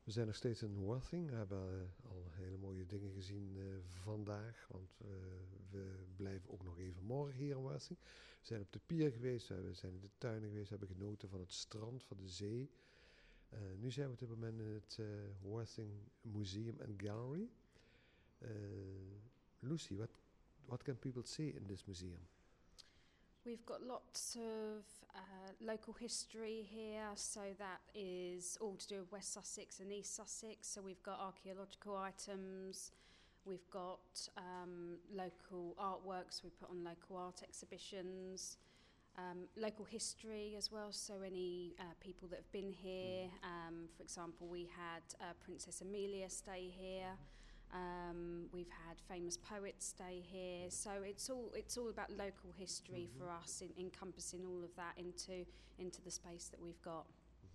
We zijn nog steeds in Worthing. We hebben al hele mooie dingen gezien vandaag. Want we blijven ook nog even morgen hier in Worthing. We zijn op de pier geweest, we zijn in de tuinen geweest, we hebben genoten van het strand, van de zee. Nu zijn we op dit moment in het Worthing Museum and Gallery. Lucy, what can people see in this museum? We've got lots of local history here, so that is all to do with West Sussex and East Sussex. So we've got archaeological items, we've got local artworks, we put on local art exhibitions, local history as well, so any people that have been here. For example, we had Princess Amelia stay here. We've had famous poets stay here, so it's all about local history for us, encompassing all of that into the space that we've got.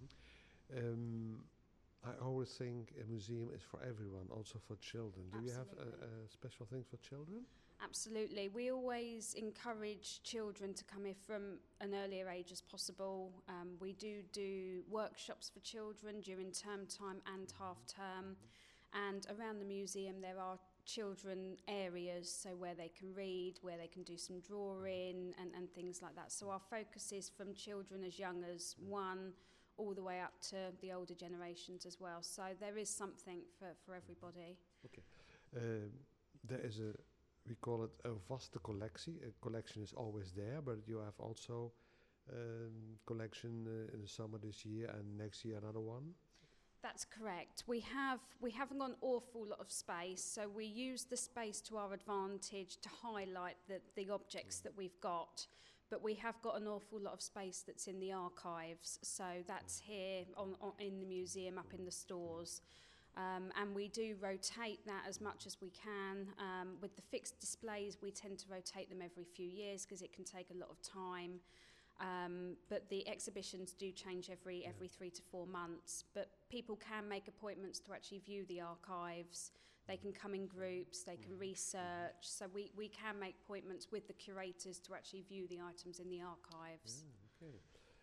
I always think a museum is for everyone, also for children. Do Absolutely. you have special things for children? Absolutely. We always encourage children to come here from an earlier age as possible. We do workshops for children during term time and half term. And around the museum there are children areas, so where they can read, where they can do some drawing and things like that. So our focus is from children as young as 1 all the way up to the older generations as well. So there is something for everybody. Okay. There is we call it a vaste collectie. A collection is always there, but you have also collection in the summer this year and next year another one. That's correct. We haven't got an awful lot of space, so we use the space to our advantage to highlight the objects that we've got. But we have got an awful lot of space that's in the archives, so that's here in the museum, up in the stores. And we do rotate that as much as we can. With the fixed displays, we tend to rotate them every few years because it can take a lot of time. But the exhibitions do change every 3 to 4 months. But people can make appointments to actually view the archives. They can come in groups, they can research. So we can make appointments with the curators to actually view the items in the archives. Okay.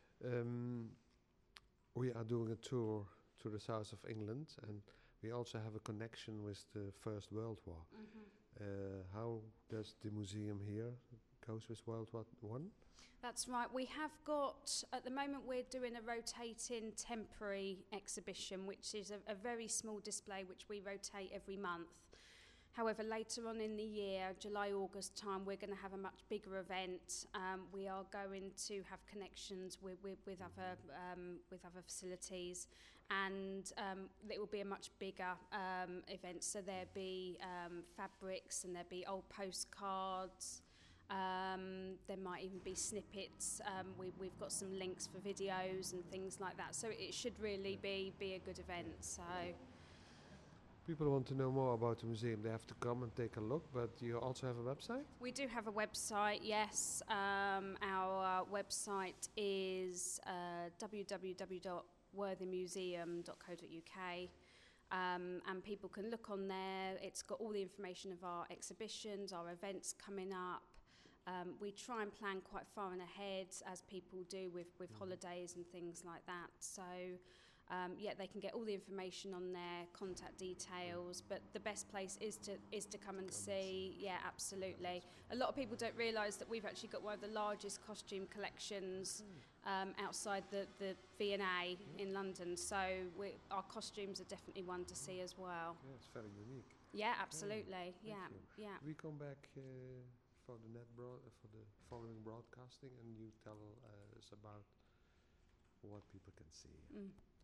We are doing a tour to the south of England, and we also have a connection with the First World War. How does the museum here goes with World War One? That's right. We have got, at the moment we're doing a rotating temporary exhibition, which is a very small display which we rotate every month. However, later on in the year, July, August time, we're going to have a much bigger event. We are going to have connections with other facilities, and it will be a much bigger event. So there'll be fabrics, and there'll be old postcards. There might even be snippets. We've got some links for videos and things like that. So it should really be a good event. So people want to know more about the museum, they have to come and take a look, but you also have a website? We do have a website, yes. Our website is www.worthingmuseum.co.uk. And people can look on there. It's got all the information of our exhibitions, our events coming up. We try and plan quite far in ahead, as people do with holidays and things like that. So, they can get all the information on there, contact details. But the best place is to come and see. Yeah, absolutely. A lot of people don't realise that we've actually got one of the largest costume collections outside the V&A in London. So our costumes are definitely one to see as well. Yeah, it's very unique. Yeah, absolutely. Yeah. We come back for the for the following broadcasting, and you tell us about what people can see.